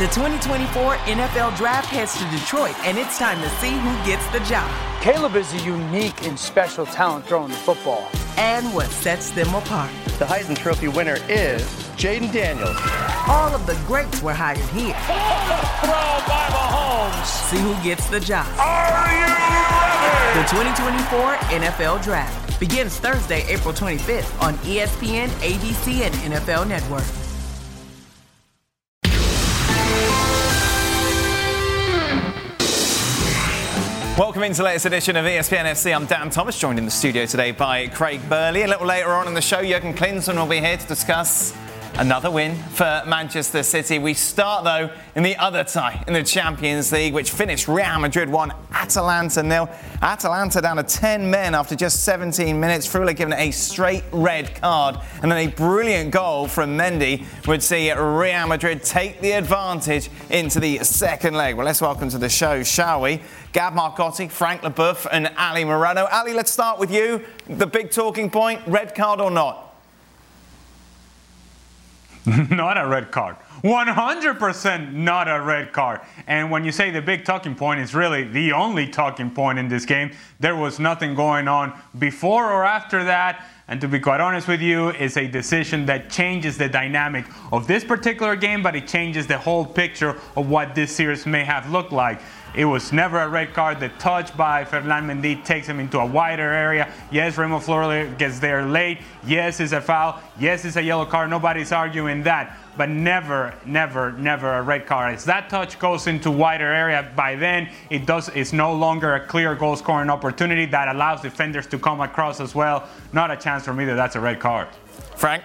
The 2024 NFL Draft heads to Detroit, and it's time to see who gets the job. Caleb is a unique and special talent throwing the football. And what sets them apart. The Heisman Trophy winner is Jaden Daniels. All of the greats were hired here. Throw by Mahomes. See who gets the job. Are you ready? The 2024 NFL Draft begins Thursday, April 25th on ESPN, ABC, and NFL Network. Welcome into the latest edition of ESPN FC. I'm Dan Thomas, joined in the studio today by Craig Burley. A little later on in the show, Jurgen Klinsmann will be here to discuss another win for Manchester City. We start, though, in the other tie in the Champions League, which finished Real Madrid 1, Atalanta 0. Atalanta down to 10 men after just 17 minutes. Frula given a straight red card. And then a brilliant goal from Mendy would see Real Madrid take the advantage into the second leg. Well, let's welcome to the show, shall we? Gab Marcotti, Frank Leboeuf and Ali Morano. Ali, let's start with you. The big talking point, red card or not? Not a red card. 100% not a red card. And when you say the big talking point, it's really the only talking point in this game. There was nothing going on before or after that. And to be quite honest with you, it's a decision that changes the dynamic of this particular game, but it changes the whole picture of what this series may have looked like. It was never a red card. The touch by Ferland Mendy takes him into a wider area. Yes, Remo Fleury gets there late. Yes, it's a foul. Yes, it's a yellow card. Nobody's arguing that. But never, never, never a red card. As that touch goes into wider area, by then it's no longer a clear goal scoring opportunity that allows defenders to come across as well. Not a chance for me that that's a red card. Frank?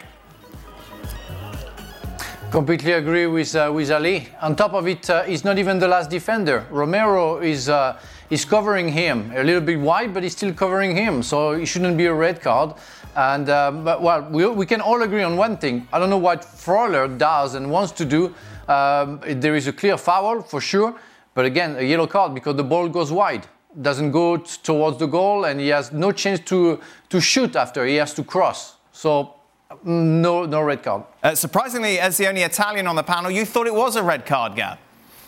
Completely agree with Ali. On top of it, he's not even the last defender. Romero is covering him a little bit wide, but he's still covering him, so it shouldn't be a red card. And but well, we can all agree on one thing. I don't know what Freuler does and wants to do. There is a clear foul for sure, but again, a yellow card because the ball goes wide, doesn't go towards the goal, and he has no chance to shoot after. He has to cross. So. No red card. Surprisingly, as the only Italian on the panel, you thought it was a red card, Gab?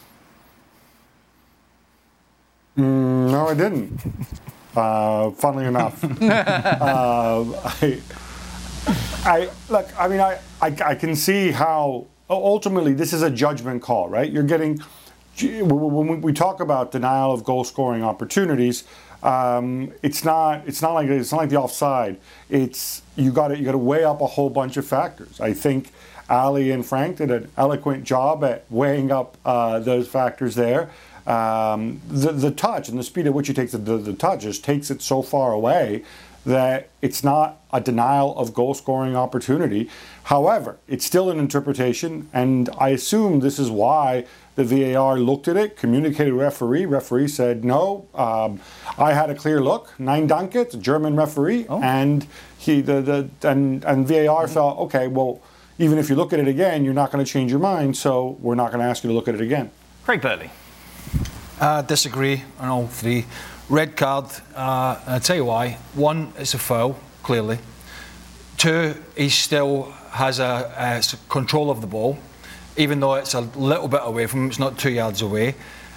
No, I didn't. Funnily enough. I can see how ultimately this is a judgment call, right? You're getting, when we talk about denial of goal scoring opportunities, it's not like the offside. It's you got to weigh up a whole bunch of factors. I think Ali and Frank did an eloquent job at weighing up those factors there. The touch and the speed at which he takes the touch just takes it so far away that it's not a denial of goal scoring opportunity. However, it's still an interpretation, and I assume this is why the VAR looked at it, communicated referee. Referee said no. I had a clear look. Nein danke, it's a German referee, and and VAR felt okay. Well, even if you look at it again, you're not going to change your mind, so we're not going to ask you to look at it again. Craig Burley. Disagree on all three. Red card. I'll tell you why. One, it's a foul, clearly. Two, he still has a control of the ball, even though it's a little bit away from him. It's not 2 yards away.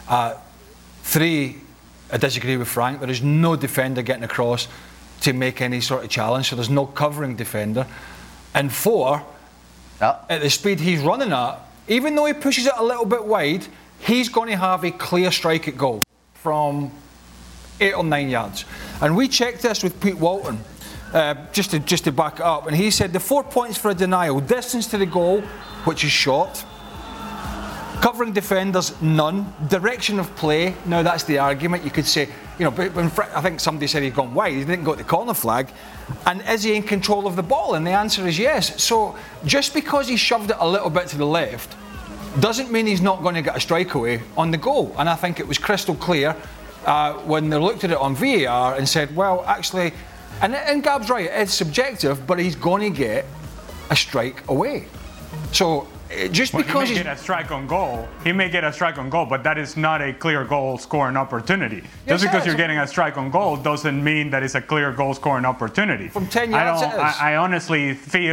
Three, I disagree with Frank. There is no defender getting across to make any sort of challenge, so there's no covering defender. And four, at the speed he's running at, even though he pushes it a little bit wide, he's going to have a clear strike at goal from 8 or 9 yards. And we checked this with Pete Walton, just to back it up, and he said the 4 points for a denial: distance to the goal, which is short; covering defenders, none; direction of play, now that's the argument. You could say, but when I think somebody said he'd gone wide, he didn't go to the corner flag. And is he in control of the ball? And the answer is yes. So just because he shoved it a little bit to the left doesn't mean he's not going to get a strikeaway on the goal. And I think it was crystal clear when they looked at it on VAR and said, well, actually, and Gab's right, it's subjective, but he's going to get a strike away. So just because he may get a strike on goal, but that is not a clear goal scoring opportunity. Just because you're getting a strike on goal doesn't mean that it's a clear goal scoring opportunity. From 10 yards, I honestly feel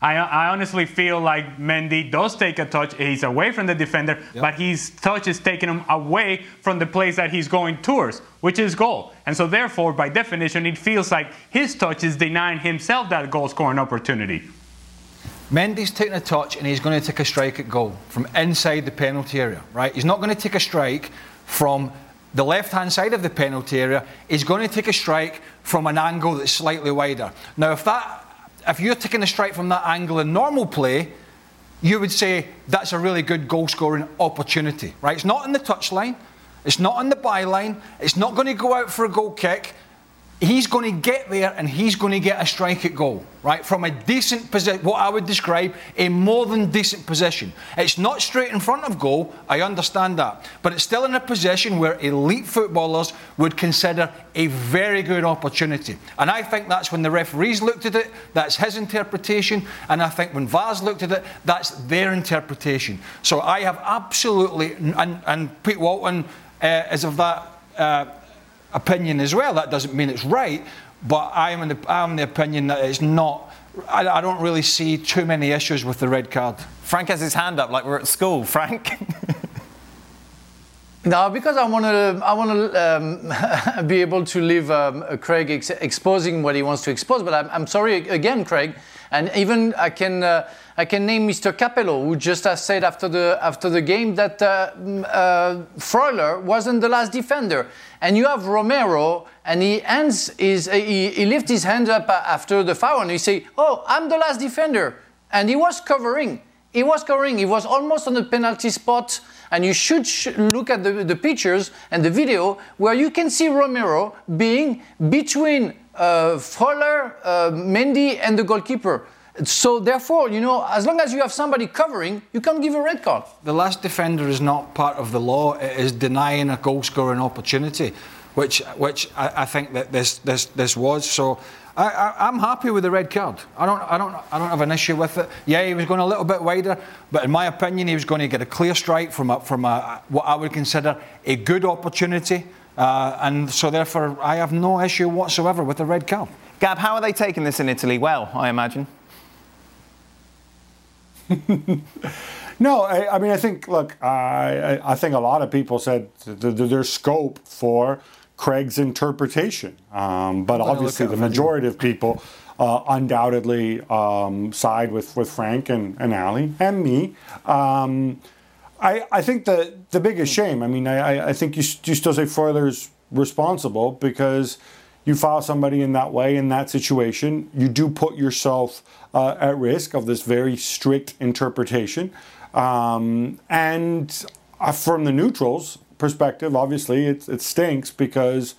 I honestly feel like Mendy does take a touch. He's away from the defender, but his touch is taking him away from the place that he's going towards, which is goal. And so therefore, by definition, it feels like his touch is denying himself that goal-scoring opportunity. Mendy's taking a touch and he's going to take a strike at goal from inside the penalty area, right? He's not going to take a strike from the left-hand side of the penalty area. He's going to take a strike from an angle that's slightly wider. Now, if you're taking a strike from that angle in normal play, you would say that's a really good goal-scoring opportunity, right? It's not in the touchline. It's not on the byline. It's not going to go out for a goal kick. He's going to get there and he's going to get a strike at goal, right? From a decent position, what I would describe a more than decent position. It's not straight in front of goal, I understand that. But it's still in a position where elite footballers would consider a very good opportunity. And I think that's when the referees looked at it, that's his interpretation. And I think when VAR's looked at it, that's their interpretation. So I have absolutely, and Pete Walton is of that opinion as well. That doesn't mean it's right, but I'm the opinion that it's not. I don't really see too many issues with the red card. Frank has his hand up like we're at school. Frank? No, because I want to be able to leave Craig exposing what he wants to expose. But I'm sorry again, Craig, and even I can name Mr. Capello, who just has said after the game that Freuler wasn't the last defender, and you have Romero, and he lifts his hand up after the foul, and he say, "Oh, I'm the last defender," and he was covering. He was almost on the penalty spot. And you should look at the pictures and the video where you can see Romero being between Freuler, Mendy, and the goalkeeper. So therefore, as long as you have somebody covering, you can't give a red card. The last defender is not part of the law. It is denying a goal-scoring opportunity, which I think that this was. So I'm happy with the red card. I don't have an issue with it. Yeah, he was going a little bit wider, but in my opinion, he was going to get a clear strike from what I would consider a good opportunity, and so therefore I have no issue whatsoever with the red card. Gab, how are they taking this in Italy? Well, I imagine. No, I mean, I think, look, I think a lot of people said there's scope for Craig's interpretation. But obviously the majority of people undoubtedly side with Frank and Ali and me. I think the biggest shame, I mean, I think you still say Freuler's responsible because you foul somebody in that way, in that situation. You do put yourself at risk of this very strict interpretation. And from the neutrals' perspective, obviously, it stinks because,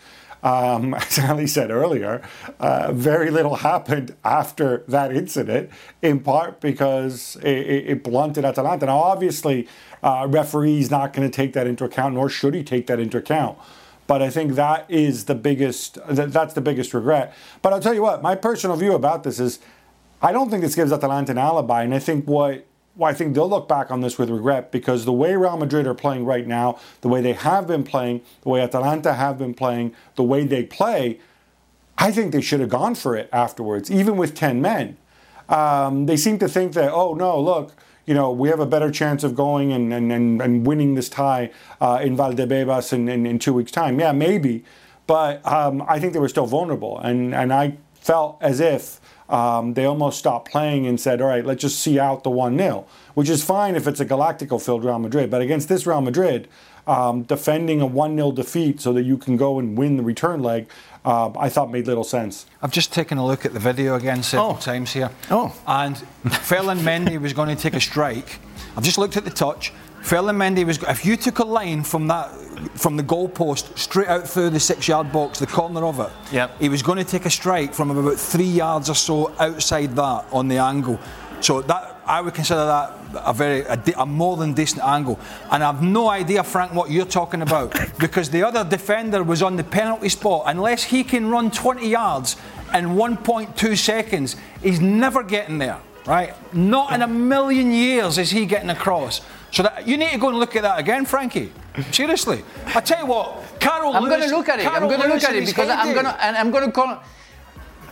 as Ali said earlier, very little happened after that incident, in part because it blunted Atalanta. Now, obviously, referee's not going to take that into account, nor should he take that into account. But I think that is that's the biggest regret. But I'll tell you what, my personal view about this is I don't think this gives Atalanta an alibi, and I think I think they'll look back on this with regret because the way Real Madrid are playing right now, the way they have been playing, the way Atalanta have been playing, the way they play, I think they should have gone for it afterwards, even with 10 men. They seem to think that, oh no, look, we have a better chance of going and winning this tie in Valdebebas in 2 weeks' time. Yeah, maybe. But I think they were still vulnerable. And I felt as if they almost stopped playing and said, all right, let's just see out the 1-0, which is fine if it's a Galactico-filled Real Madrid. But against this Real Madrid, defending a 1-0 defeat so that you can go and win the return leg, I thought made little sense. I've just taken a look at the video again several times here. And Ferland Mendy was going to take a strike. I've just looked at the touch. Ferland Mendy was, if you took a line from the goal post straight out through the 6-yard box, the corner of it, he was going to take a strike from about 3 yards or so outside that on the angle. So that I would consider that a more than decent angle. And I've no idea, Frank, what you're talking about because the other defender was on the penalty spot. Unless he can run 20 yards in 1.2 seconds, he's never getting there, right? Not in a million years is he getting across. So that, you need to go and look at that again, Frankie. Seriously. I tell you what, Carol I'm going to look at it. I'm going to look at it because I'm going to call.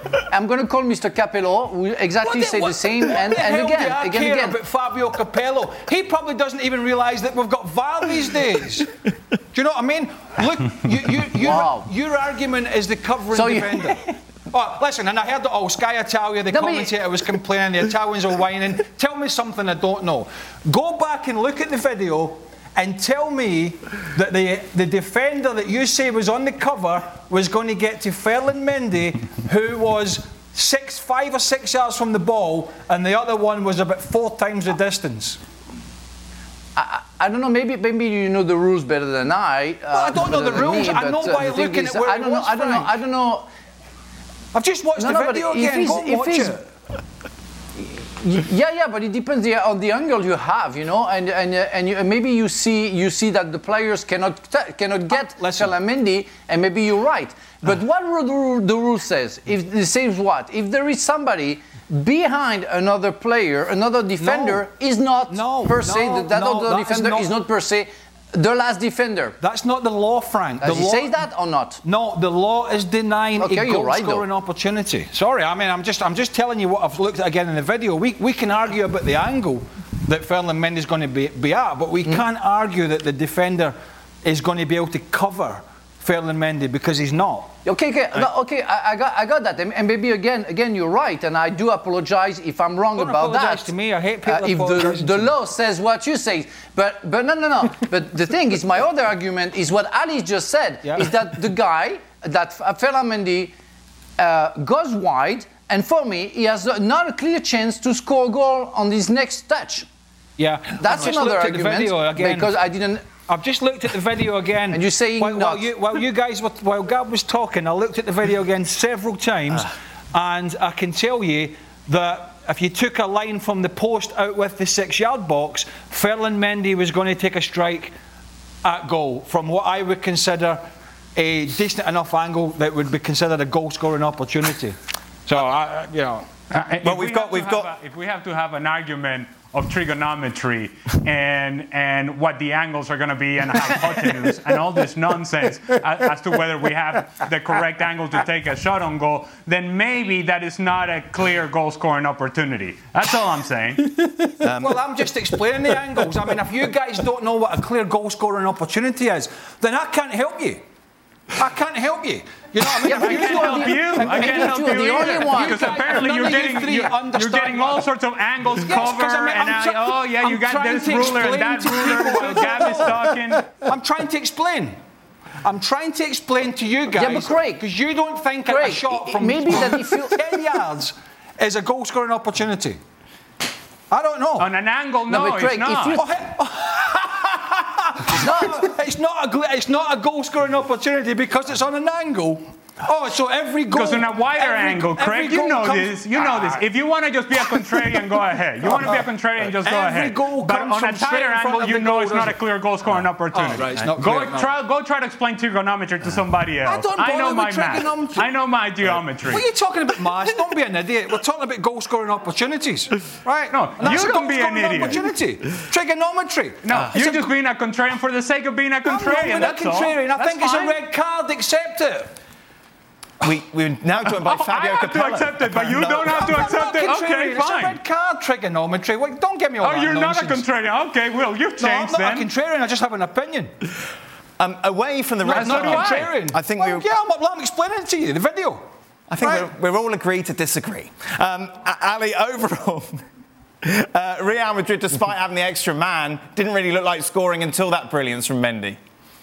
I'm going to call Mr. Capello, who exactly say the same, and again. About Fabio Capello, he probably doesn't even realise that we've got VAR these days. Do you know what I mean? Look, your argument is the covering defender. Oh, listen, and I heard it all. Sky Italia, the commentator was complaining, the Italians are whining. Tell me something I don't know. Go back and look at the video and tell me that the defender that you say was on the cover was going to get to Ferland Mendy, who was 5 or 6 yards from the ball, and the other one was about 4 times the distance. I don't know. Maybe you know the rules better than I. Well, I don't know the rules. I know by looking at where I don't know. I've just watched the video again. Go and watch it. Yeah, but it depends on the angle you have, you know, and maybe you see that the players cannot get Ferland Mendy, and maybe you're right. But what the rule says? If it says what? If there is somebody behind another player, another defender is not per se that other defender is not per se the last defender. That's not the law, Frank. Does he say that or not? No, the law is denying a goal-scoring opportunity. Sorry, I mean, I'm just telling you what I've looked at again in the video. We can argue about the angle that Ferland Mendy is going to be at, but we can't argue that the defender is going to be able to cover Ferland Mendy because he's not. Okay, I got that, and maybe again you're right, and I do apologize if I'm wrong about that. Don't apologize to me. I hate people if the law says what you say, but no. But the thing is, my other argument is what Ali just said, is that the guy that Ferland Mendy goes wide, and for me he has not a clear chance to score a goal on his next touch. Yeah, that's another argument because I didn't. I've just looked at the video again. And you're saying while Gab was talking, I looked at the video again several times, and I can tell you that if you took a line from the post out with the 6-yard box, Ferland Mendy was going to take a strike at goal from what I would consider a decent enough angle that would be considered a goal-scoring opportunity. So, well, if we have to have an argument of trigonometry and what the angles are going to be and hypotenuse and all this nonsense as to whether we have the correct angle to take a shot on goal, then maybe that is not a clear goal-scoring opportunity. That's all I'm saying. Well, I'm just explaining the angles. I mean, if you guys don't know what a clear goal-scoring opportunity is, then I can't help you. I can't help you. You know what I mean? I can't help you. The only one. Because apparently you're getting all sorts of angles covered, you got this ruler and that ruler while Gab is talking. I'm trying to explain. I'm trying to explain to you guys. Yeah, but Craig, because you don't think a shot from maybe that if you 10 yards is a goal-scoring opportunity. I don't know. On an angle, no, but Craig, it's not. It's not a goal-scoring opportunity because it's on an angle. Oh, so every goal... Because on a wider angle, Craig, you know this. You know this. If you want to just be a contrarian, go ahead. You want to be a contrarian, just go ahead. But on a tighter angle, you know it's not a clear goal-scoring opportunity. Right, it's not go try to explain trigonometry to somebody else. I know my math. I know my geometry. What are you talking about, maths? Don't be an idiot. We're talking about goal-scoring opportunities, right? No, you can be an idiot. Opportunity. Trigonometry. No, you're just being a contrarian for the sake of being a contrarian. That's contrarian. I think it's a red card. Accept it. We're now joined by Fabio Capello. I have to accept it, but you don't have to accept it. Okay, fine. It's a red card trigonometry. Well, don't get me all that you're nonsense. Not a contrarian. Okay, well, you've changed then. then. I'm not a contrarian. I just have an opinion. Away from the red card. contrarian. I think I'm explaining it to you, the video. I think we're all agreed to disagree. Ali, overall, Real Madrid, despite having the extra man, didn't really look like scoring until that brilliance from Mendy.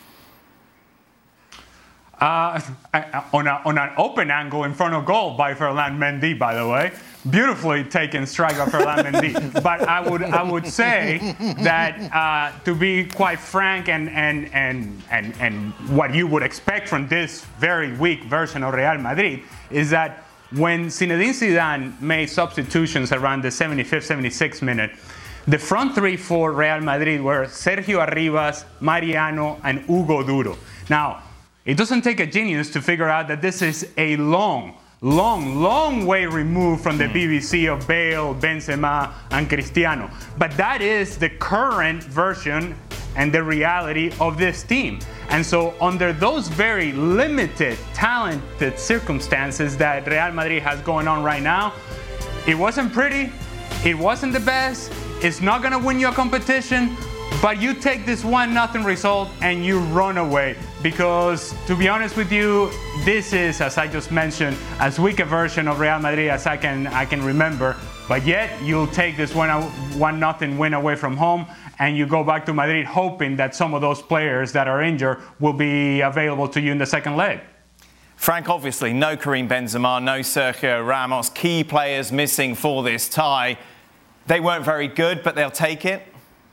On an open angle in front of goal by Ferland Mendy, by the way. Beautifully taken strike by Ferland Mendy. But I would say that to be quite frank and what you would expect from this very weak version of Real Madrid is that when Zinedine Zidane made substitutions around the 75th, 76th minute, the front three for Real Madrid were Sergio Arribas, Mariano, and Hugo Duro. Now, it doesn't take a genius to figure out that this is a long way removed from the BBC of Bale, Benzema, and Cristiano. But that is the current version and the reality of this team. And so under those very limited, talented circumstances that Real Madrid has going on right now, it wasn't pretty, it wasn't the best, it's not going to win you a competition, but you take this 1-0 result and you run away. Because, to be honest with you, this is, as I just mentioned, as weak a version of Real Madrid as I can remember. But yet, you'll take this 1-0 win away from home, and you go back to Madrid hoping that some of those players that are injured will be available to you in the second leg. Frank, obviously, no Karim Benzema, no Sergio Ramos, key players missing for this tie. They weren't very good, but they'll take it.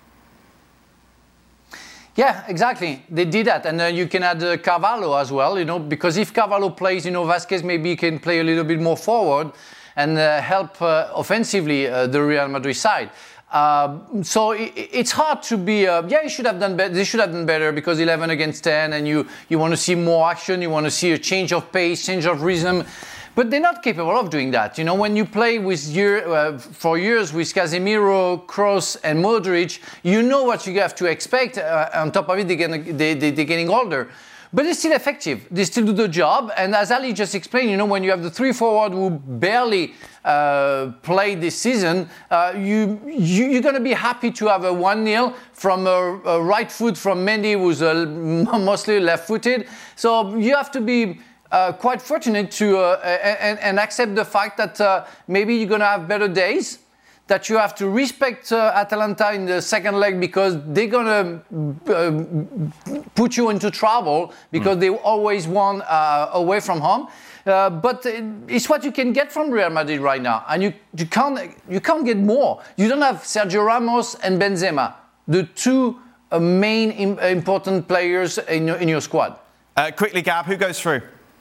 Yeah, exactly. They did that. And you can add Carvalho as well, because if Carvalho plays, Vasquez maybe can play a little bit more forward and help offensively the Real Madrid side. So it's hard to be, they should have done better. They should have done better because 11 against 10 and you want to see more action. You want to see a change of pace, change of rhythm. But they're not capable of doing that. When you play for years with Casemiro, Kroos and Modric, you know what you have to expect. On top of it, they're getting older. But they're still effective. They still do the job. And as Ali just explained, when you have the 3 forward who barely played this season, you're going to be happy to have a 1-0 from a right foot from Mendy, who's mostly left-footed. So you have to be quite fortunate to and accept the fact that maybe you're going to have better days, that you have to respect Atalanta in the second leg because they're going to put you into trouble because they always won away from home. But it's what you can get from Real Madrid right now, and you can't get more. You don't have Sergio Ramos and Benzema, the two main important players in your squad. Quickly, Gab, who goes through?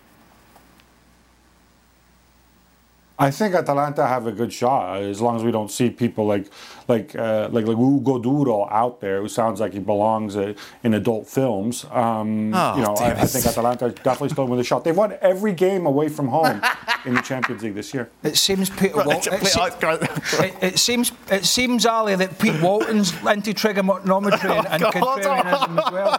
I think Atalanta have a good shot as long as we don't see people like Hugo Duro out there, who sounds like he belongs in adult films. I think Atalanta definitely still win the shot. They've won every game away from home in the Champions League this year. It seems Peter Walton. It seems Ali that Pete Walton's into trigonometry and contrarianism as well.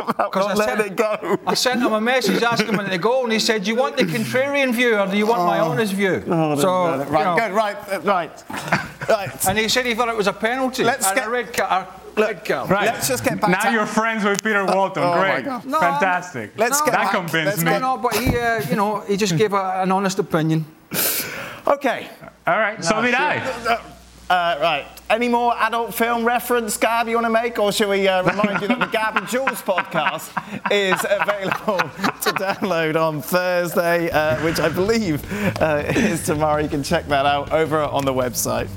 I sent him a message asking him to go, and he said, "Do you want the contrarian view or do you want my honest view?" Right. And he said he thought it was a penalty. A red card. Right. Let's just get back now you're friends with Peter Walton. Great. No, Fantastic. That convinced me. No, but he just gave an honest opinion. Okay. All right. So did I. Right. Any more adult film reference, Gab, you want to make? Or shall we remind you that the Gab and Jules podcast is available to download on Thursday, which I believe is tomorrow. You can check that out over on the website.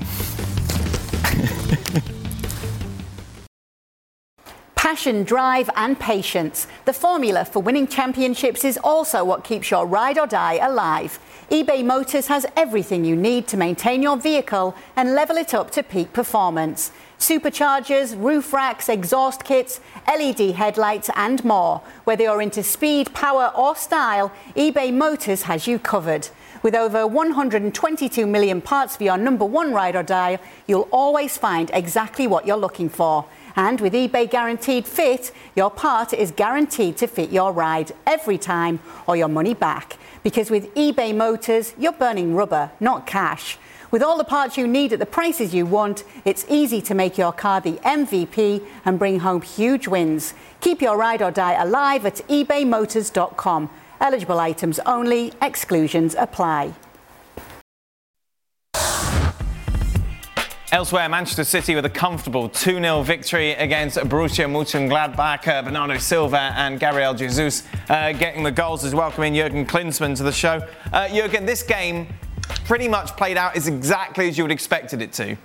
Passion, drive and patience. The formula for winning championships is also what keeps your ride or die alive. eBay Motors has everything you need to maintain your vehicle and level it up to peak performance. Superchargers, roof racks, exhaust kits, LED headlights and more. Whether you're into speed, power or style, eBay Motors has you covered. With over 122 million parts for your number one ride or die, you'll always find exactly what you're looking for. And with eBay Guaranteed Fit, your part is guaranteed to fit your ride every time or your money back. Because with eBay Motors, you're burning rubber, not cash. With all the parts you need at the prices you want, it's easy to make your car the MVP and bring home huge wins. Keep your ride or die alive at ebaymotors.com. Eligible items only, exclusions apply. Elsewhere, Manchester City with a comfortable 2-0 victory against Borussia Mönchengladbach. Bernardo Silva and Gabriel Jesus getting the goals as welcoming Jurgen Klinsmann to the show. Jurgen, this game pretty much played out exactly as you would expected it to.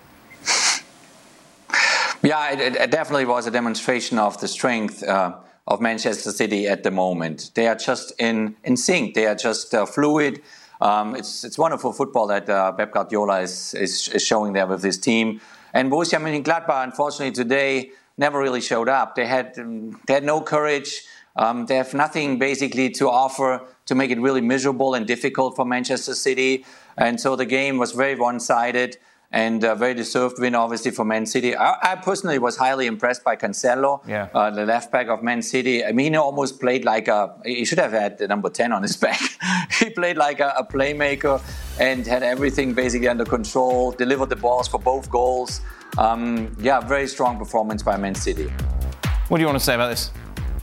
Yeah, it definitely was a demonstration of the strength of Manchester City at the moment. They are just in sync. They are just fluid. It's wonderful football that Pep Guardiola is showing there with this team. And Borussia Mönchengladbach, unfortunately, today never really showed up. They had no courage. They have nothing basically to offer to make it really miserable and difficult for Manchester City. And so the game was very one-sided. and a very deserved win, obviously, for Man City. I personally was highly impressed by Cancelo, the left back of Man City. I mean, he almost played like he should have had the number 10 on his back. He played like a playmaker and had everything basically under control, delivered the balls for both goals. Very strong performance by Man City. What do you want to say about this?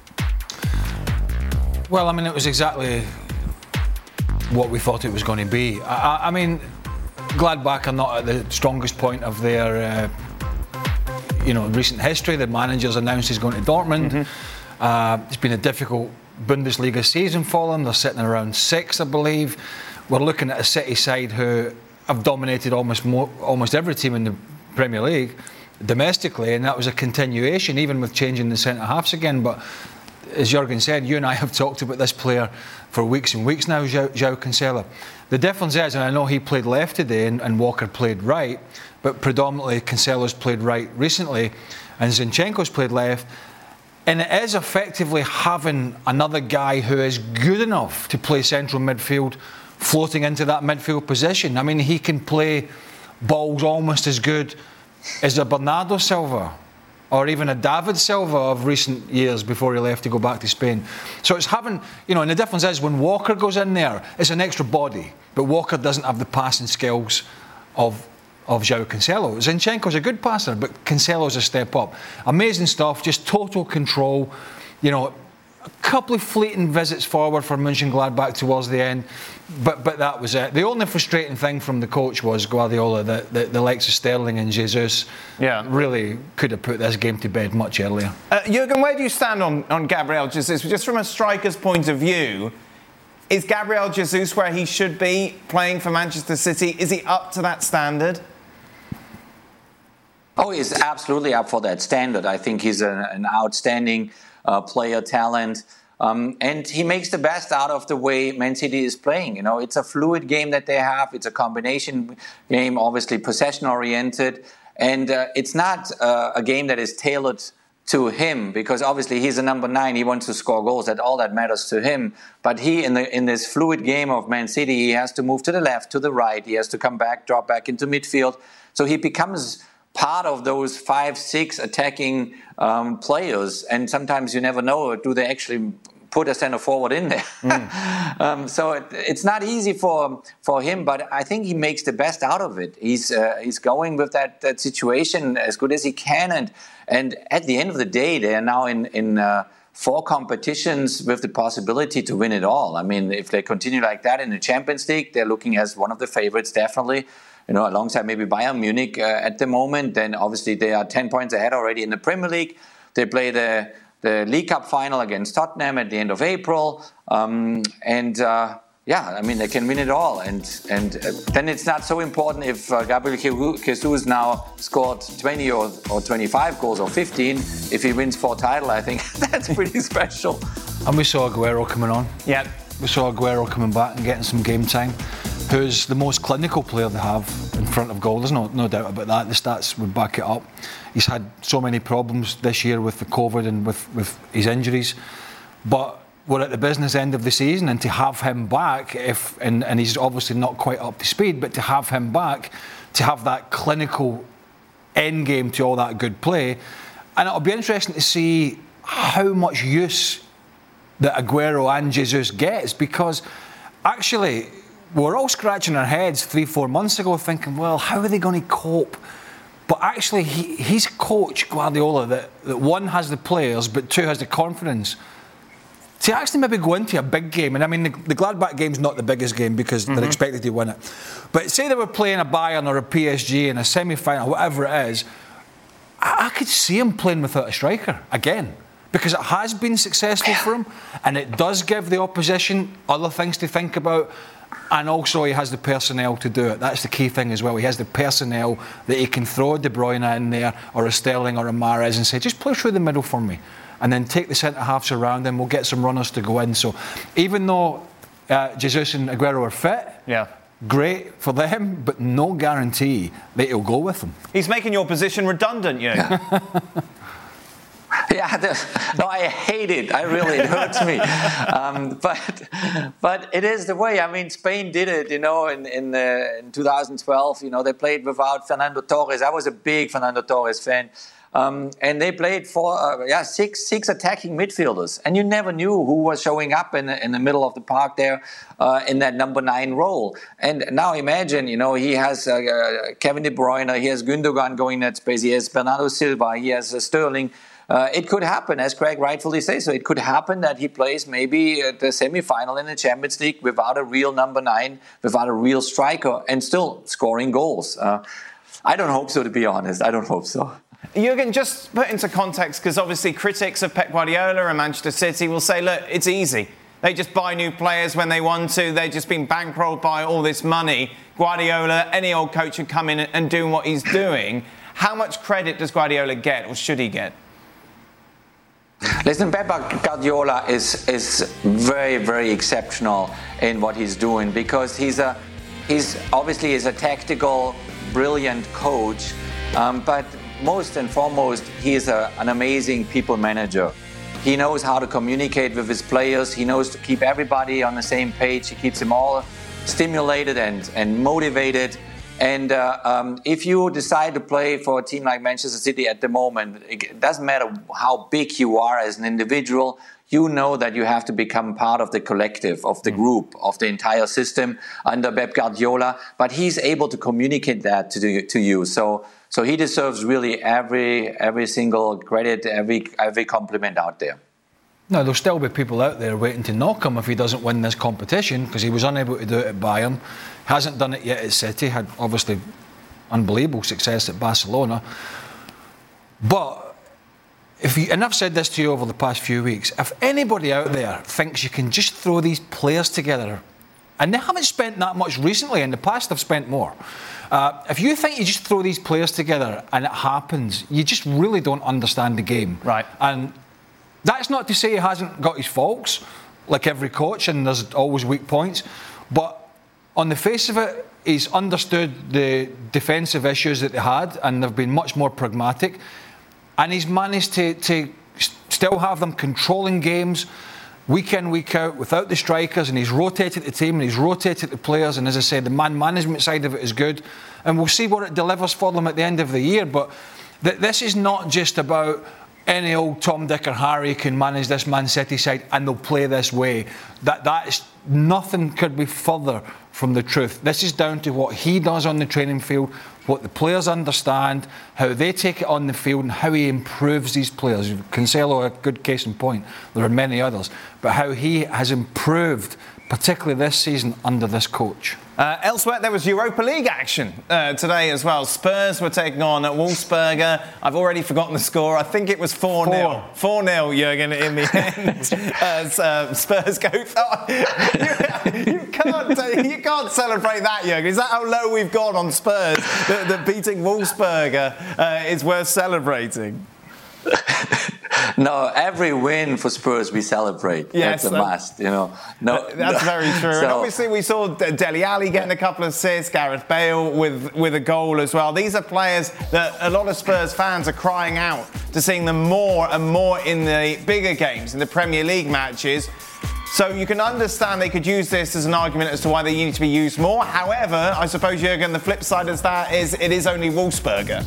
Well, I mean, it was exactly what we thought it was going to be. I mean, Gladbach are not at the strongest point of their, recent history. The manager's announced he's going to Dortmund. It's been a difficult Bundesliga season for them. They're sitting around 6th, I believe. We're looking at a City side who have dominated almost every team in the Premier League domestically, and that was a continuation, even with changing the centre halves again. But as Jurgen said, you and I have talked about this player for weeks and weeks now, João Cancelo. The difference is, and I know he played left today and Walker played right, but predominantly Cancelo's played right recently and Zinchenko's played left. And it is effectively having another guy who is good enough to play central midfield, floating into that midfield position. I mean, he can play balls almost as good as a Bernardo Silva or even a David Silva of recent years before he left to go back to Spain. So it's having, and the difference is when Walker goes in there, it's an extra body, but Walker doesn't have the passing skills of João Cancelo. Zinchenko's a good passer, but Cancelo's a step up. Amazing stuff, just total control. A couple of fleeting visits forward for Mönchengladbach towards the end, but that was it. The only frustrating thing from the coach was Guardiola, that the likes of Sterling and Jesus really could have put this game to bed much earlier. Jurgen, where do you stand on Gabriel Jesus? Just from a striker's point of view, is Gabriel Jesus where he should be playing for Manchester City? Is he up to that standard? Oh, he's absolutely up for that standard. I think he's an outstanding player talent. And he makes the best out of the way Man City is playing. It's a fluid game that they have. It's a combination game, obviously possession-oriented. And it's not a game that is tailored to him, because obviously he's a number 9. He wants to score goals. That's all that matters to him. But he, in this fluid game of Man City, he has to move to the left, to the right. He has to come back, drop back into midfield. So he becomes part of those 5-6 attacking players, and sometimes you never know, do they actually put a centre forward in there? So it's not easy for him, but I think he makes the best out of it. He's going with that situation as good as he can, and at the end of the day, they are now in 4 competitions with the possibility to win it all. I mean, if they continue like that in the Champions League, they're looking as one of the favourites, definitely. Alongside maybe Bayern Munich at the moment. Then obviously they are 10 points ahead already in the Premier League. They play the League Cup final against Tottenham at the end of April. I mean, they can win it all. And then it's not so important if Gabriel Jesus now scored 20 or 25 goals or 15. If he wins 4 titles, I think that's pretty special. And we saw Aguero coming on. Yeah. We saw Aguero coming back and getting some game time. Who's the most clinical player they have in front of goal. There's no doubt about that. The stats would back it up. He's had so many problems this year with the COVID and with his injuries. But we're at the business end of the season, and to have him back, and he's obviously not quite up to speed, but to have him back, to have that clinical end game to all that good play. And it'll be interesting to see how much use that Aguero and Jesus gets, because actually we're all scratching our heads 3-4 months ago thinking, well, how are they going to cope? But actually, he's coach Guardiola that 1 has the players, but 2 has the confidence to actually maybe go into a big game. And I mean, the Gladbach game's not the biggest game because they're expected to win it. But say they were playing a Bayern or a PSG in a semi-final, whatever it is, I could see him playing without a striker again, because it has been successful for him, and it does give the opposition other things to think about. And also he has the personnel to do it. That's the key thing as well. He has the personnel that he can throw De Bruyne in there, or a Sterling or a Mahrez, and say, just play through the middle for me, and then take the centre-halves around and we'll get some runners to go in. So even though Jesus and Aguero are fit, great for them, but no guarantee that he'll go with them. He's making your position redundant, you. Yeah, no, I hate it. It hurts me. But it is the way. I mean, Spain did it, in 2012. They played without Fernando Torres. I was a big Fernando Torres fan. And they played for six attacking midfielders, and you never knew who was showing up in the middle of the park there in that number 9 role. And now imagine, he has Kevin De Bruyne, he has Gundogan going that space, he has Bernardo Silva, he has Sterling. It could happen, as Craig rightfully says. So it could happen that he plays maybe the semi-final in the Champions League without a real number 9, without a real striker, and still scoring goals. I don't hope so, to be honest. I don't hope so. Jurgen, just put into context, because obviously critics of Pep Guardiola and Manchester City will say, look, it's easy. They just buy new players when they want to. They've just been bankrolled by all this money. Guardiola, any old coach would come in and do what he's doing. How much credit does Guardiola get, or should he get? Listen, Pep Guardiola is very, very exceptional in what he's doing, because he's obviously a tactical, brilliant coach, but most and foremost, he is an amazing people manager. He knows how to communicate with his players. He knows to keep everybody on the same page. He keeps them all stimulated and motivated. And if you decide to play for a team like Manchester City at the moment, it doesn't matter how big you are as an individual, you know that you have to become part of the collective, of the group, of the entire system under Pep Guardiola. But he's able to communicate that to you. So he deserves really every single credit, every compliment out there. Now, there'll still be people out there waiting to knock him if he doesn't win this competition, because he was unable to do it at Bayern, hasn't done it yet at City, had obviously unbelievable success at Barcelona. But and I've said this to you over the past few weeks, if anybody out there thinks you can just throw these players together, and they haven't spent that much recently, in the past they've spent more. If you think you just throw these players together and it happens, you just really don't understand the game. Right. And that's not to say he hasn't got his faults, like every coach, and there's always weak points. But on the face of it, he's understood the defensive issues that they had, and they've been much more pragmatic. And he's managed to still have them controlling games week in, week out, without the strikers, and he's rotated the team and he's rotated the players, and as I said, the man management side of it is good, and we'll see what it delivers for them at the end of the year. But this is not just about any old Tom, Dick or Harry can manage this Man City side and they'll play this way. That is, nothing could be further from the truth. This is down to what he does on the training field, what the players understand, how they take it on the field, and how he improves these players. Cancelo, a good case in point. There are many others. But how he has improved, particularly this season, under this coach. Elsewhere, there was Europa League action today as well. Spurs were taking on Wolfsberger. I've already forgotten the score. I think it was 4-0. 4-0, Jurgen, in the end. As Spurs go... You can't celebrate that, Jurgen. Is that how low we've gone on Spurs, that beating Wolfsberger is worth celebrating? No, every win for Spurs we celebrate. Yes, that's a must, No, that's very true. And obviously we saw Dele Alli getting a couple of assists, Gareth Bale with a goal as well. These are players that a lot of Spurs fans are crying out to seeing them more and more in the bigger games, in the Premier League matches. So you can understand they could use this as an argument as to why they need to be used more. However, I suppose, Jurgen, the flip side of that is it is only Wolfsberger.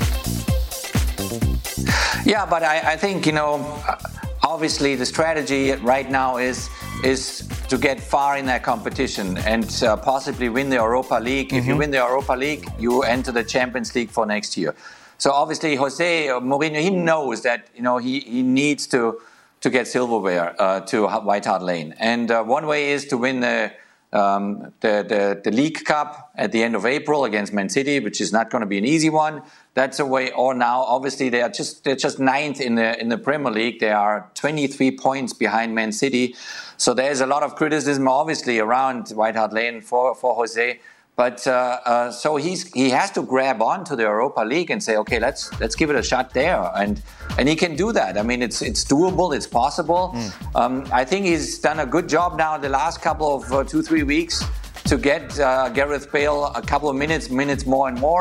Yeah, but I think, obviously the strategy right now is to get far in that competition and possibly win the Europa League. Mm-hmm. If you win the Europa League, you enter the Champions League for next year. So obviously Jose Mourinho, he knows that, he needs to get silverware to White Hart Lane. And one way is to win the League Cup at the end of April against Man City, which is not going to be an easy one. That's a way. Or now, obviously, they're just ninth in the Premier League. They are 23 points behind Man City. So there's a lot of criticism, obviously, around White Hart Lane for Jose. But so he has to grab on to the Europa League and say, okay, let's give it a shot there, and he can do that. I mean, it's doable, it's possible. I think he's done a good job now the last couple of 2-3 weeks to get Gareth Bale a couple of minutes more and more.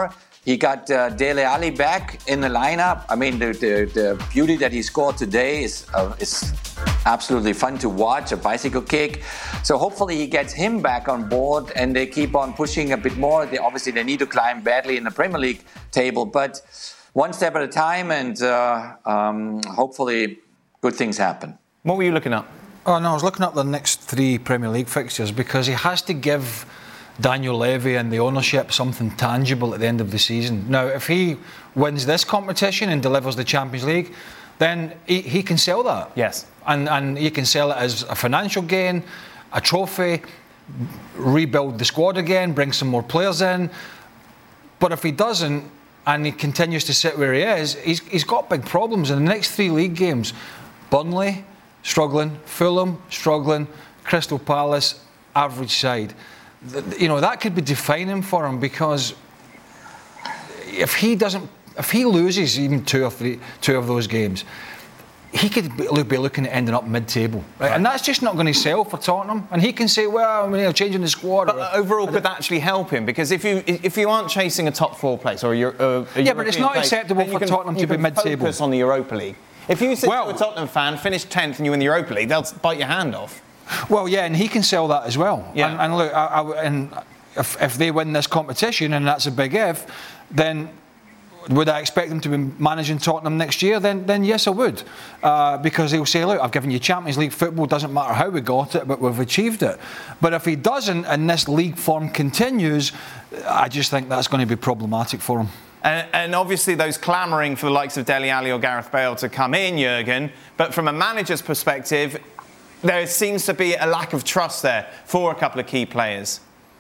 He got Dele Alli back in the lineup. I mean, the beauty that he scored today is absolutely fun to watch, a bicycle kick. So hopefully he gets him back on board and they keep on pushing a bit more. Obviously, they need to climb badly in the Premier League table, but one step at a time, and hopefully good things happen. What were you looking up? Oh, no, I was looking up the next 3 Premier League fixtures because he has to give Daniel Levy and the ownership something tangible at the end of the season. Now, if he wins this competition and delivers the Champions League, then he can sell that. Yes. And he can sell it as a financial gain, a trophy, rebuild the squad again, bring some more players in. But if he doesn't, and he continues to sit where he is, he's got big problems. In the next 3 league games, Burnley, struggling, Fulham, struggling, Crystal Palace, average side. You know, that could be defining for him, because if he loses even 2 of those games, he could be looking at ending up mid-table, right? And that's just not going to sell for Tottenham. And he can say, well, changing the squad. But overall, could that actually help him? Because if you aren't chasing a top 4 place or a European but it's not acceptable for Tottenham to be mid-table. Focus on the Europa League. If you sit to a Tottenham fan, finish 10th, and you win the Europa League, they'll bite your hand off. Well, yeah, and he can sell that as well. Yeah. And look, if they win this competition, and that's a big if, then would I expect him to be managing Tottenham next year? Then yes, I would. Because he'll say, look, I've given you Champions League football, doesn't matter how we got it, but we've achieved it. But if he doesn't, and this league form continues, I just think that's going to be problematic for him. And obviously those clamouring for the likes of Dele Alli or Gareth Bale to come in, Jurgen, but from a manager's perspective, there seems to be a lack of trust there for a couple of key players.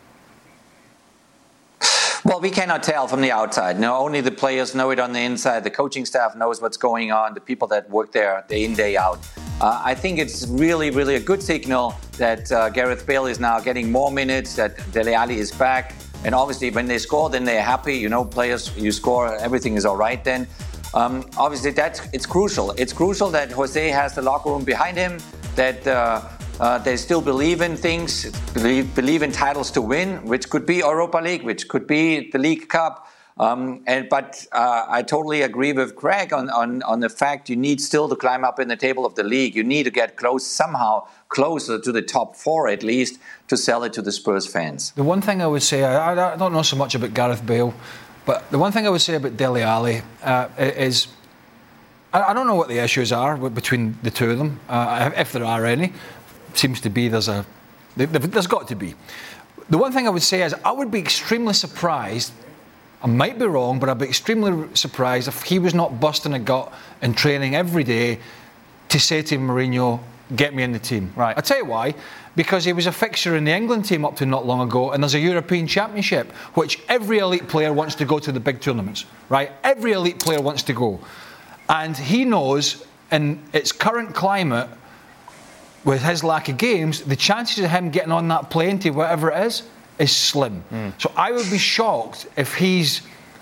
Well, we cannot tell from the outside. No, only the players know it on the inside. The coaching staff knows what's going on. The people that work there day in, day out. I think it's really, really a good signal that Gareth Bale is now getting more minutes, that Dele Alli is back. And obviously, when they score, then they're happy. You know, players, you score, everything is all right then. Obviously, it's crucial. It's crucial that Jose has the locker room behind him, that they still believe in things, believe in titles to win, which could be Europa League, which could be the League Cup. But I totally agree with Craig on the fact you need still to climb up in the table of the league. You need to get somehow closer to the top 4 at least to sell it to the Spurs fans. The one thing I would say, I don't know so much about Gareth Bale, but the one thing I would say about Dele Alli is I don't know what the issues are between the two of them, if there are any. Seems to be there's got to be. The one thing I would say is I would be extremely surprised, I might be wrong, but I'd be extremely surprised if he was not busting a gut in training every day to say to Mourinho, get me in the team. Right. I'll tell you why. Because he was a fixture in the England team up to not long ago, and there's a European Championship, which every elite player wants to go to the big tournaments, right? Every elite player wants to go. And he knows in its current climate, with his lack of games, the chances of him getting on that plane to whatever it is slim. So I would be shocked if he's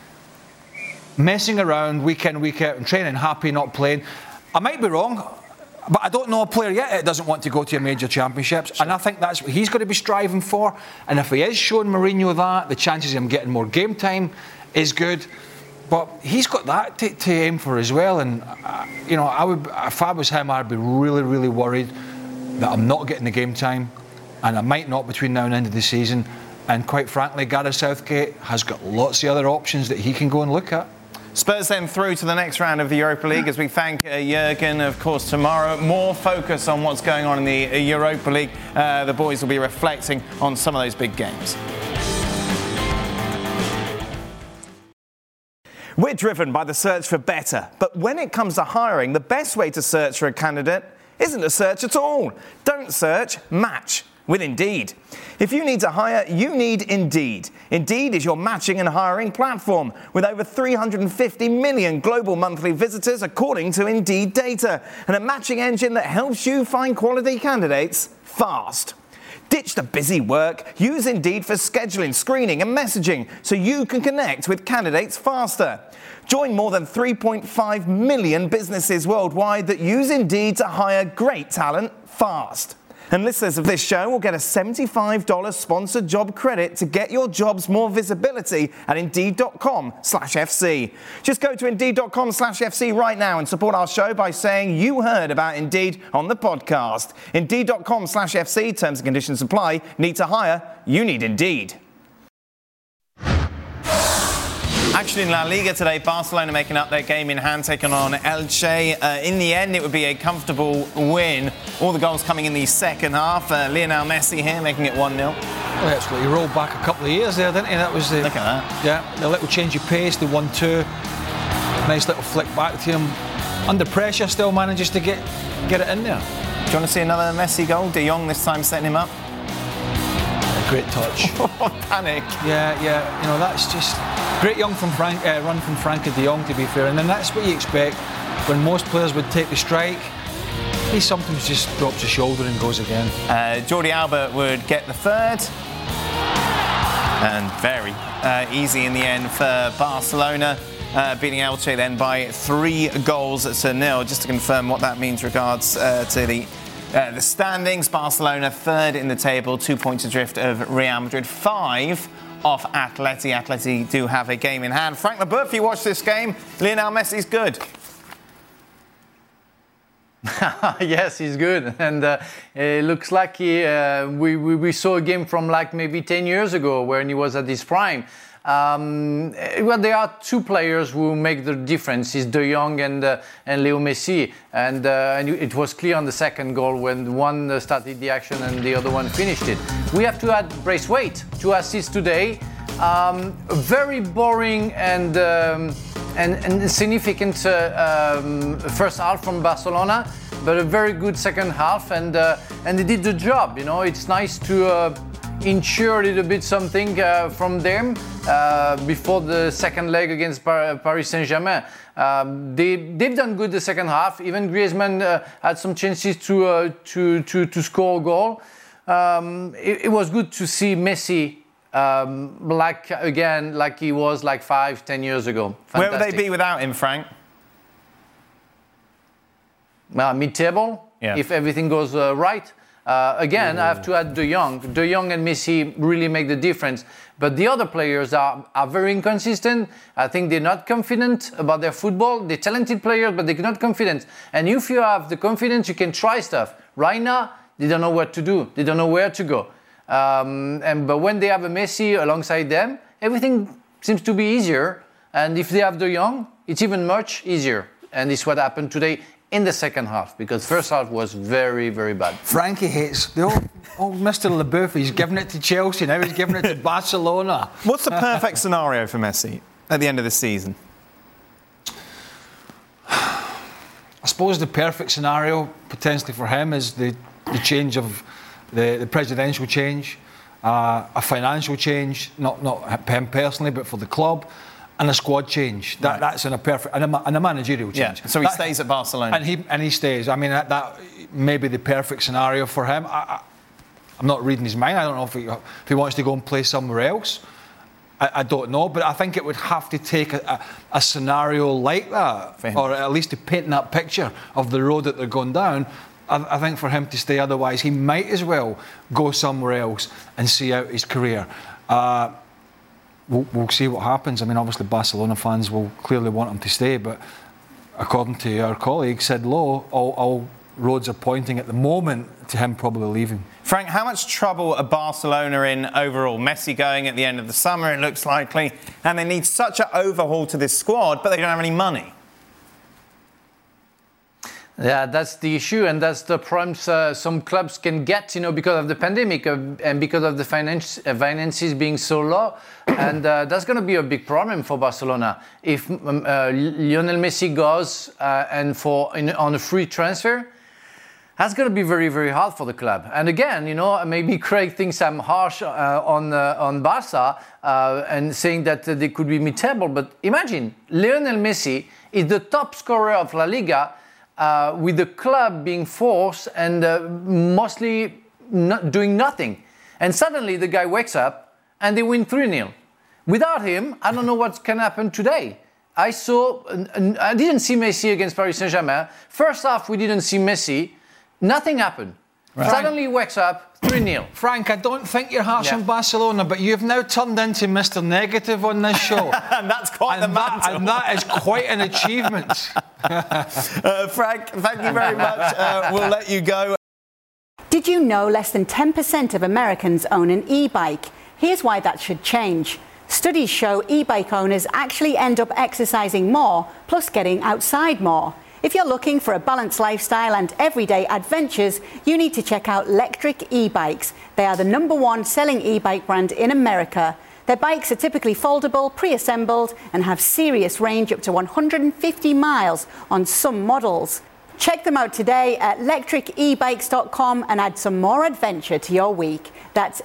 messing around week in, week out and training, happy not playing. I might be wrong, but I don't know a player yet that doesn't want to go to a major championships. Sure. And I think that's what he's going to be striving for. And if he is showing Mourinho that, the chances of him getting more game time is good. But he's got that to aim for as well. And, I would, if I was him, I'd be really, really worried that I'm not getting the game time, and I might not between now and end of the season. And quite frankly, Gareth Southgate has got lots of other options that he can go and look at. Spurs then through to the next round of the Europa League as we thank Jurgen. Of course, tomorrow, more focus on what's going on in the Europa League. The boys will be reflecting on some of those big games. We're driven by the search for better, but when it comes to hiring, the best way to search for a candidate isn't to search at all. Don't search, match with Indeed. If you need to hire, you need Indeed. Indeed is your matching and hiring platform with over 350 million global monthly visitors according to Indeed data, and a matching engine that helps you find quality candidates fast. Ditch the busy work. Use Indeed for scheduling, screening and messaging so you can connect with candidates faster. Join more than 3.5 million businesses worldwide that use Indeed to hire great talent fast. And listeners of this show will get a $75 sponsored job credit to get your jobs more visibility at Indeed.com/FC. Just go to Indeed.com/FC right now and support our show by saying you heard about Indeed on the podcast. Indeed.com/FC, terms and conditions apply. Need to hire? You need Indeed. Action in La Liga today, Barcelona making up their game in hand, taking on Elche. In the end, it would be a comfortable win. All the goals coming in the second half. Lionel Messi here making it 1-0. Well, that's what he rolled back a couple of years there, didn't he? That was the, look at that. Yeah, the little change of pace, the 1-2. Nice little flick back to him. Under pressure, still manages to get it in there. Do you want to see another Messi goal? De Jong this time setting him up. Great touch. Panic. Yeah. You know, that's just great run from Frankie de Jong, to be fair. And then that's what you expect when most players would take the strike. He sometimes just drops his shoulder and goes again. Jordi Alba would get the third. And very easy in the end for Barcelona. Beating Elche then by 3-0. Just to confirm what that means regards to the standings. Barcelona third in the table, 2 points adrift of Real Madrid, 5 off Atleti. Atleti do have a game in hand. Frank Leboeuf, if you watch this game, Lionel Messi's good. Yes, he's good, and it looks like we saw a game from like maybe 10 years ago when he was at his prime. Well, there are two players who make the difference: is De Jong and Leo Messi, and it was clear on the second goal when one started the action and the other one finished it. We have to add Braithwaite, 2 assists today. Very boring and significant first half from Barcelona, but a very good second half, and they did the job. You know, it's nice to ensure a little bit something from them before the second leg against Paris Saint-Germain. They've done good the second half. Even Griezmann had some chances to score a goal. It was good to see Messi like he was like 5-10 years ago. Fantastic. Where would they be without him, Frank? Mid-table, if everything goes right. Again, I have to add De Jong. De Jong and Messi really make the difference. But the other players are very inconsistent. I think they're not confident about their football. They're talented players, but they're not confident. And if you have the confidence, you can try stuff. Right now, they don't know what to do. They don't know where to go. But when they have a Messi alongside them, everything seems to be easier. And if they have De Jong, it's even much easier. And it's what happened today in the second half, because first half was very, very bad. Frankie hates the old Mr. Leboeuf. He's giving it to Chelsea, now he's giving it to Barcelona. What's the perfect scenario for Messi at the end of the season? I suppose the perfect scenario potentially for him is the change of the presidential change, a financial change, not him personally, but for the club. And a squad change. That's in a perfect and a managerial change. Yeah. So he stays at Barcelona. And he stays. I mean, that may be the perfect scenario for him. I'm not reading his mind. I don't know if he wants to go and play somewhere else. I don't know, but I think it would have to take a scenario like that, or at least to paint that picture of the road that they're going down. I think for him to stay, otherwise he might as well go somewhere else and see out his career. We'll see what happens. I mean, obviously Barcelona fans will clearly want him to stay, but according to our colleague Sid Lowe, all roads are pointing at the moment to him probably leaving. Frank, how much trouble are Barcelona in overall? Messi going at the end of the summer, it looks likely, and they need such an overhaul to this squad, but they don't have any money. Yeah, that's the issue, and that's the problems some clubs can get, because of the pandemic and because of the finances being so low. And that's going to be a big problem for Barcelona. If Lionel Messi goes on a free transfer, that's going to be very, very hard for the club. And again, maybe Craig thinks I'm harsh on Barca and saying that they could be mid-table. But imagine, Lionel Messi is the top scorer of La Liga, with the club being forced and mostly doing nothing. And suddenly the guy wakes up and they win 3-0. Without him, I don't know what can happen today. I didn't see Messi against Paris Saint-Germain. First half, we didn't see Messi. Nothing happened. Right. Suddenly he wakes up, 3-0. Frank, I don't think you're harsh on Barcelona, but you've now turned into Mr. Negative on this show. And that's quite the mantle. And that is quite an achievement. Frank, thank you very much. We'll let you go. Did you know less than 10% of Americans own an e-bike? Here's why that should change. Studies show e-bike owners actually end up exercising more, plus getting outside more. If you're looking for a balanced lifestyle and everyday adventures, you need to check out Lectric e-bikes. They are the #1 selling e-bike brand in America. Their bikes are typically foldable, pre-assembled, and have serious range up to 150 miles on some models. Check them out today at lectricebikes.com and add some more adventure to your week. That's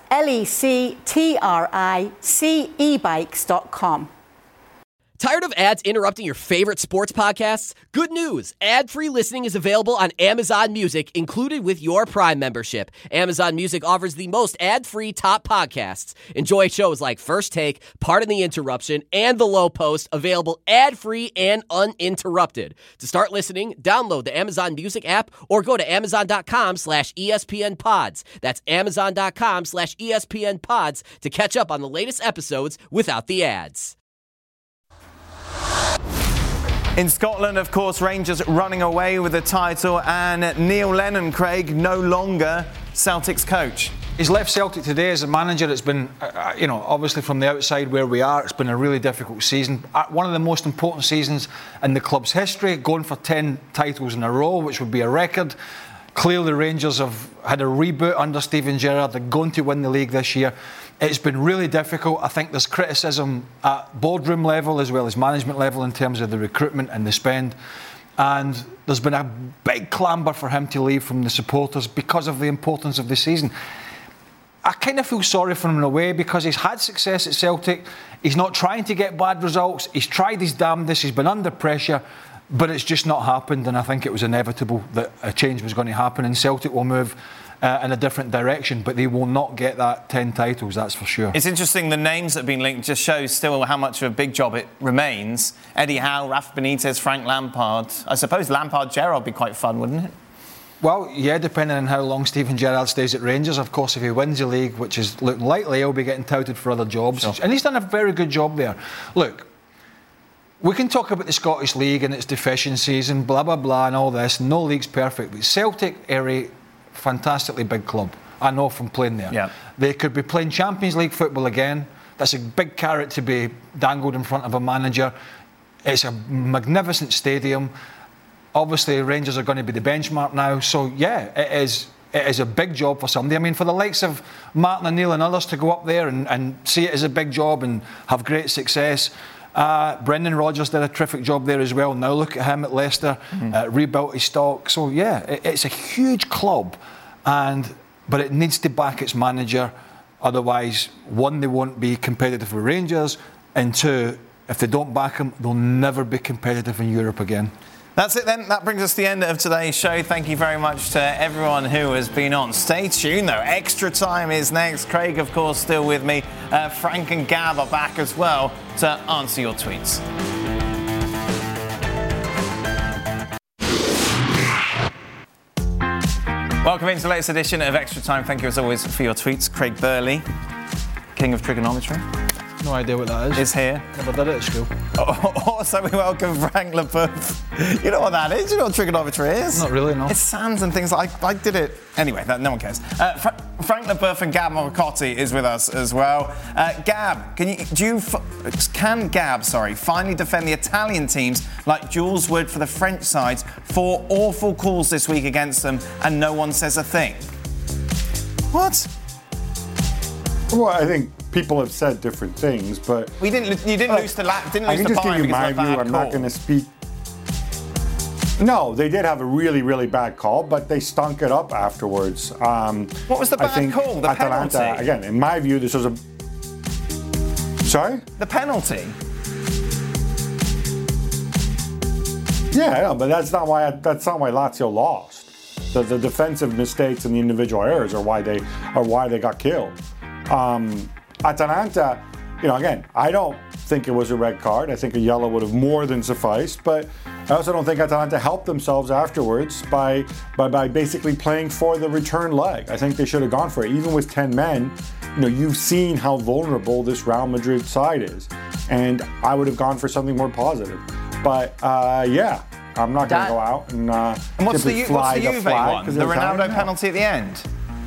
lectricebikes.com. Tired of ads interrupting your favorite sports podcasts? Good news! Ad-free listening is available on Amazon Music, included with your Prime membership. Amazon Music offers the most ad-free top podcasts. Enjoy shows like First Take, Pardon the Interruption, and The Low Post, available ad-free and uninterrupted. To start listening, download the Amazon Music app or go to amazon.com/ESPNpods. That's amazon.com/ESPNpods to catch up on the latest episodes without the ads. In Scotland, of course, Rangers running away with the title, and Neil Lennon, Craig, no longer Celtic's coach. He's left Celtic today as a manager. It's been, obviously from the outside where we are, it's been a really difficult season. One of the most important seasons in the club's history, going for 10 titles in a row, which would be a record. Clearly, Rangers have had a reboot under Steven Gerrard. They're going to win the league this year. It's been really difficult. I think there's criticism at boardroom level as well as management level in terms of the recruitment and the spend. And there's been a big clamber for him to leave from the supporters because of the importance of the season. I kind of feel sorry for him in a way because he's had success at Celtic. He's not trying to get bad results. He's tried his damnedest. He's been under pressure. But it's just not happened, and I think it was inevitable that a change was going to happen, and Celtic will move in a different direction, but they will not get that 10 titles, that's for sure. It's interesting, the names that have been linked just shows still how much of a big job it remains. Eddie Howe, Rafa Benitez, Frank Lampard. I suppose Lampard-Gerrard would be quite fun, wouldn't it? Well, yeah, depending on how long Steven Gerrard stays at Rangers. Of course, if he wins the league, which is looking likely, he'll be getting touted for other jobs. Sure. And he's done a very good job there. Look, we can talk about the Scottish League and its deficiencies and blah, blah, blah and all this. No league's perfect. But Celtic are a fantastically big club. I know from playing there. Yeah. They could be playing Champions League football again. That's a big carrot to be dangled in front of a manager. It's a magnificent stadium. Obviously, Rangers are going to be the benchmark now. So, yeah, it is a big job for somebody. I mean, for the likes of Martin O'Neill and others to go up there and see it as a big job and have great success. Brendan Rodgers did a terrific job there as well. Now look at him at Leicester, rebuilt his stock. So yeah, it's a huge club, but it needs to back its manager. Otherwise, one, they won't be competitive with Rangers, and two, if they don't back him, they'll never be competitive in Europe again. That's it then. That brings us to the end of today's show. Thank you very much to everyone who has been on. Stay tuned though. Extra Time is next. Craig, of course, still with me. Frank and Gab are back as well to answer your tweets. Welcome into the latest edition of Extra Time. Thank you as always for your tweets. Craig Burley, king of trigonometry. No idea what that is. Is here. Never did it at school. Also, we welcome Frank Leboeuf. You know what that is? You know what trigonometry is? Not really, no. It's sands and things like I did it. Anyway, no one cares. Frank Leboeuf and Gab Moricotti is with us as well. Gab, can Gab finally defend the Italian teams like Jules would for the French sides? 4 awful calls this week against them, and no one says a thing. What? Well, I think people have said different things, but you didn't lose the I can just give you my view. I'm not going to speak. No, they did have a really, really bad call, but they stunk it up afterwards. What was the bad call? The Atalanta, penalty? Again, in my view, this was a... Sorry? The penalty? Yeah, I know, but that's not why Lazio lost. The defensive mistakes and the individual errors are why they got killed. Atalanta again, I don't think it was a red card. I think a yellow would have more than sufficed, but I also don't think Atalanta helped themselves afterwards by basically playing for the return leg. I think they should have gone for it. Even with 10 men, you've seen how vulnerable this Real Madrid side is, and I would have gone for something more positive. But I'm not going to go out and what's the Juve one? The Ronaldo penalty at the end.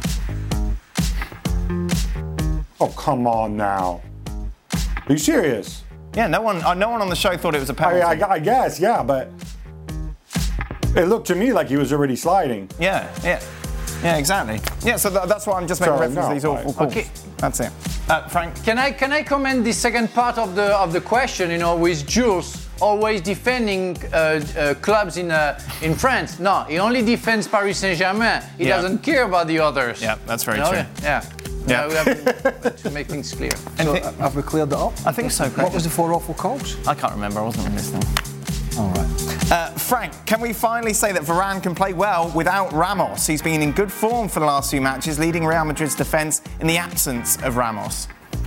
Oh, come on now. Are you serious? Yeah, no one on the show thought it was a penalty. I guess, yeah, but it looked to me like he was already sliding. Yeah, exactly. Yeah, so that's why I'm just making reference to these awful calls. Okay. That's it. Frank? Can I comment the second part of the question, with Jules always defending clubs in France? No, he only defends Paris Saint-Germain. He doesn't care about the others. Yeah, that's very true. Yeah. We have to make things clear. So, have we cleared that up? I think so. What was the 4 awful calls? I can't remember. I wasn't listening. All right. Frank, can we finally say that Varane can play well without Ramos? He's been in good form for the last few matches, leading Real Madrid's defence in the absence of Ramos.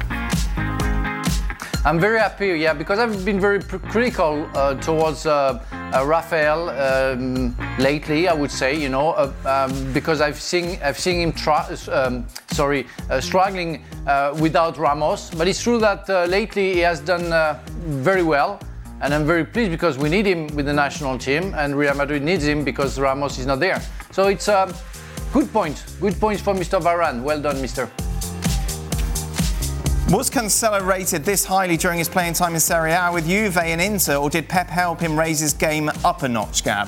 I'm very happy, because I've been very critical towards Rafael lately. I would say, because I've seen him struggling without Ramos. But it's true that lately he has done very well, and I'm very pleased because we need him with the national team, and Real Madrid needs him because Ramos is not there. So it's a good point. Good points for Mr. Varane. Well done, Mr. Was Cancelo rated this highly during his playing time in Serie A with Juve and Inter, or did Pep help him raise his game up a notch, Gab?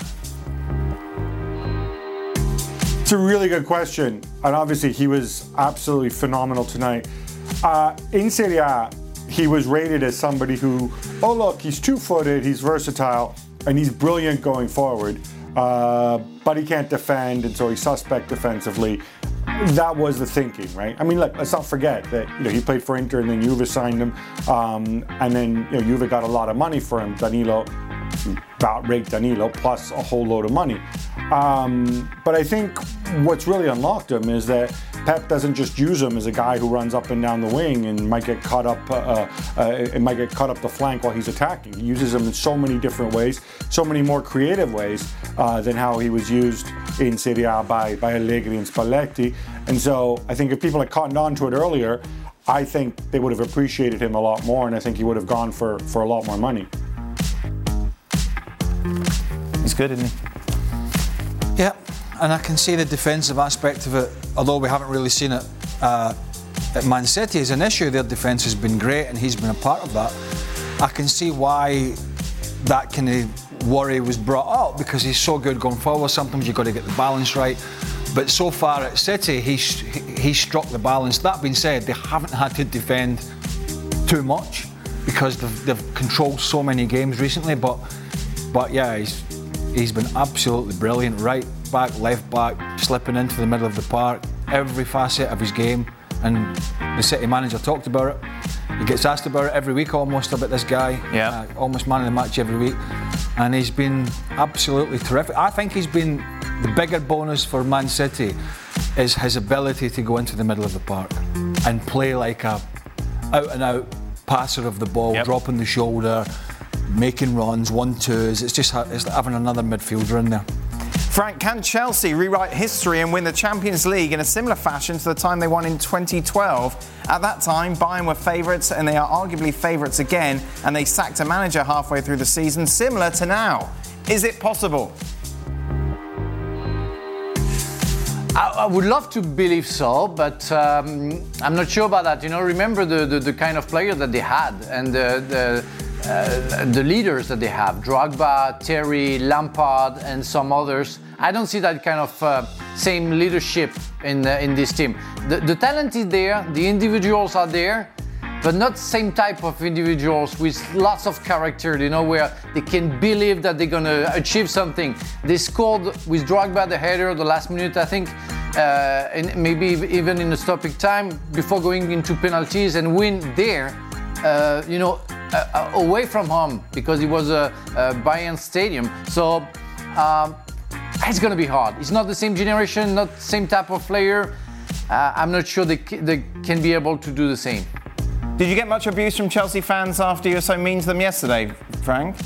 It's a really good question, and obviously he was absolutely phenomenal tonight. In Serie A, he was rated as somebody who, he's two-footed, he's versatile, and he's brilliant going forward, but he can't defend, and so he's suspect defensively. That was the thinking, right? I mean, look, let's not forget that he played for Inter and then Juve signed him, and then Juve got a lot of money for him. Danilo, about rate Danilo, plus a whole load of money. But I think what's really unlocked him is that Pep doesn't just use him as a guy who runs up and down the wing and might get caught up the flank while he's attacking. He uses him in so many different ways, so many more creative ways than how he was used in Serie A by Allegri and Spalletti. And so I think if people had cottoned on to it earlier, I think they would have appreciated him a lot more, and I think he would have gone for a lot more money. He's good, isn't he? Yeah, and I can see the defensive aspect of it, although we haven't really seen it at Man City as an issue. Their defence has been great and he's been a part of that. I can see why that kind of worry was brought up, because he's so good going forward. Sometimes you've got to get the balance right. But so far at City, he struck the balance. That being said, they haven't had to defend too much because they've controlled so many games recently. But yeah, he's been absolutely brilliant. Right back, left back, slipping into the middle of the park, every facet of his game. And the City manager talked about it. He gets asked about it every week almost, about this guy. Yeah. Almost man of the match every week. And he's been absolutely terrific. I think he's been the bigger bonus for Man City is his ability to go into the middle of the park and play like a out-and-out passer of the ball, dropping the shoulder, making runs, 1-2s. It's like having another midfielder in there. Frank, can Chelsea rewrite history and win the Champions League in a similar fashion to the time they won in 2012? At that time, Bayern were favourites, and they are arguably favourites again, and they sacked a manager halfway through the season, similar to now. Is it possible? I would love to believe so, but I'm not sure about that. Remember the kind of player that they had and the leaders that they have. Drogba, Terry, Lampard, and some others. I don't see that kind of same leadership in this team. The talent is there, the individuals are there, but not same type of individuals with lots of character, where they can believe that they're going to achieve something. They scored with Drogba, the header, the last minute, I think, and maybe even in the stopping time before going into penalties, and win there, away from home, because it was a Bayern stadium. So it's going to be hard. It's not the same generation, not the same type of player. I'm not sure they can be able to do the same. Did you get much abuse from Chelsea fans after you were so mean to them yesterday, Frank?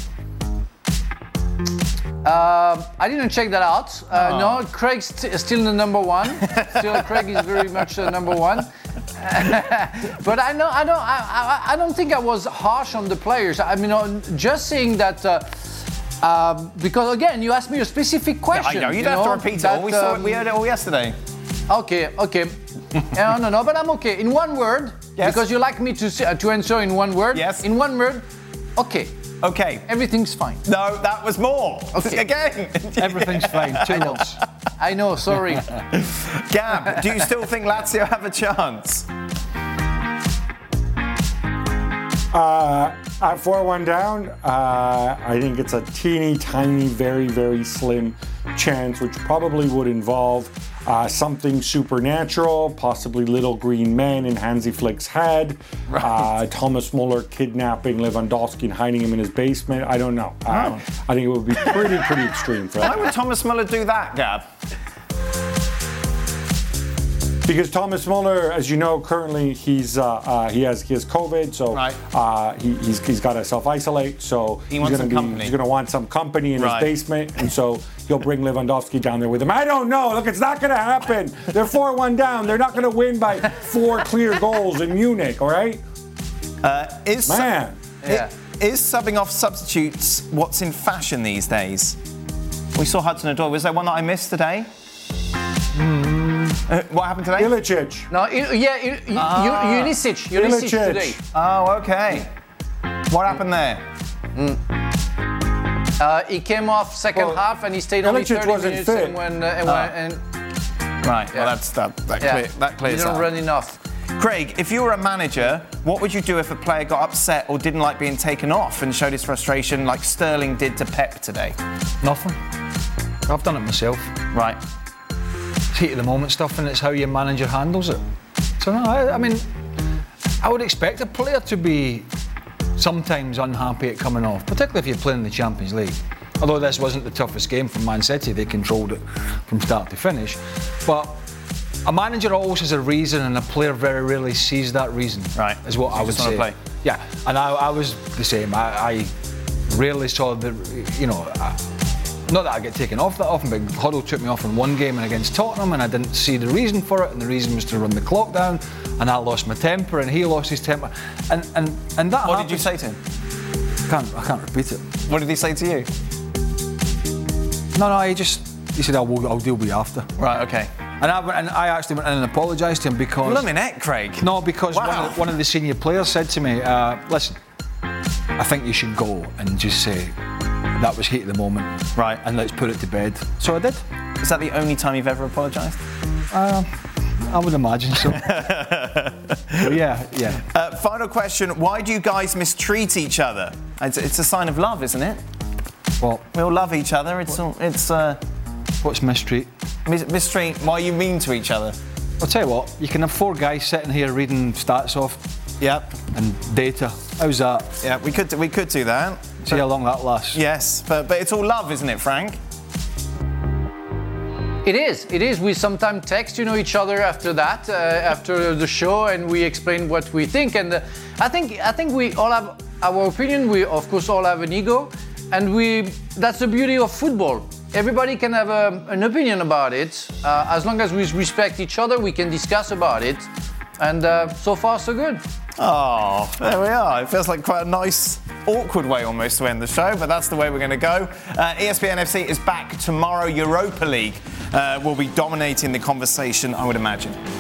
I didn't check that out. No, Craig's still the number one. Still, Craig is very much the number one. But I don't think I was harsh on the players. I mean, just saying that because again, you asked me a specific question. I know you don't have to repeat it all. We heard it all yesterday. Okay. No, but I'm okay. In one word, yes. Because you like me to answer in one word. Yes. In one word, okay. Okay. Everything's fine. No, that was more. Okay. Again. Everything's fine. 2 months. I know, sorry. Gab, do you still think Lazio have a chance? At 4-1 down, I think it's a teeny tiny, very, very slim chance, which probably would involve something supernatural, possibly little green men in Hansi Flick's head, right. Thomas Muller kidnapping Lewandowski and hiding him in his basement. I don't know. I think it would be pretty extreme for that. Why would Thomas Muller do that, Gab? Because Thomas Muller, as you know, currently he has COVID, so right. He's got to self-isolate. So he's going to want some company in right. his basement, and so he'll bring Lewandowski down there with him. I don't know. Look, it's not going to happen. They're 4-1 down. They're not going to win by 4 clear goals in Munich. All right. Is subbing off substitutes what's in fashion these days? We saw Hudson-Odoi. Was there one that I missed today? What happened today? Ilicic. No, Jurisic today. Oh, okay. What happened there? He came off second half and he stayed only 30 minutes. Fit. Right. Well, that clears He didn't run enough. Craig, if you were a manager, what would you do if a player got upset or didn't like being taken off and showed his frustration like Sterling did to Pep today? Nothing. I've done it myself. Right. Heat of the moment stuff, and it's how your manager handles it. So no, I mean, I would expect a player to be sometimes unhappy at coming off, particularly if you're playing in the Champions League. Although this wasn't the toughest game for Man City, they controlled it from start to finish. But a manager always has a reason, and a player very rarely sees that reason. Right. Is what I would say. Play. Yeah, and I was the same. I rarely saw the, not that I get taken off that often, but Huddle took me off in one game and against Tottenham, and I didn't see the reason for it, and the reason was to run the clock down, and I lost my temper, and he lost his temper, and that. What did you say to him? I can't repeat it. What did he say to you? No, he said I'll deal with you after. Right, okay. And I actually went in and apologised to him because. Blimmin' heck, Craig. No, because one of the senior players said to me, listen, I think you should go and just say that was heat of the moment. Right. And let's put it to bed. So I did. Is that the only time you've ever apologised? I would imagine so. Yeah. Final question. Why do you guys mistreat each other? It's a sign of love, isn't it? Well, we all love each other. What's mistreat? Mistreat. Why are you mean to each other? I'll tell you what. You can have 4 guys sitting here reading stats off. Yep. And data. How's that? Yeah, we could do that. See how long that lasts. Yes, but it's all love, isn't it, Frank? It is. We sometimes text, each other after that, after the show, and we explain what we think. And I think we all have our opinion. We, of course, all have an ego, and that's the beauty of football. Everybody can have an opinion about it. As long as we respect each other, we can discuss about it. And so far, so good. Oh, there we are. It feels like quite a nice, awkward way almost to end the show, but that's the way we're going to go. ESPN FC is back tomorrow. Europa League will be dominating the conversation, I would imagine.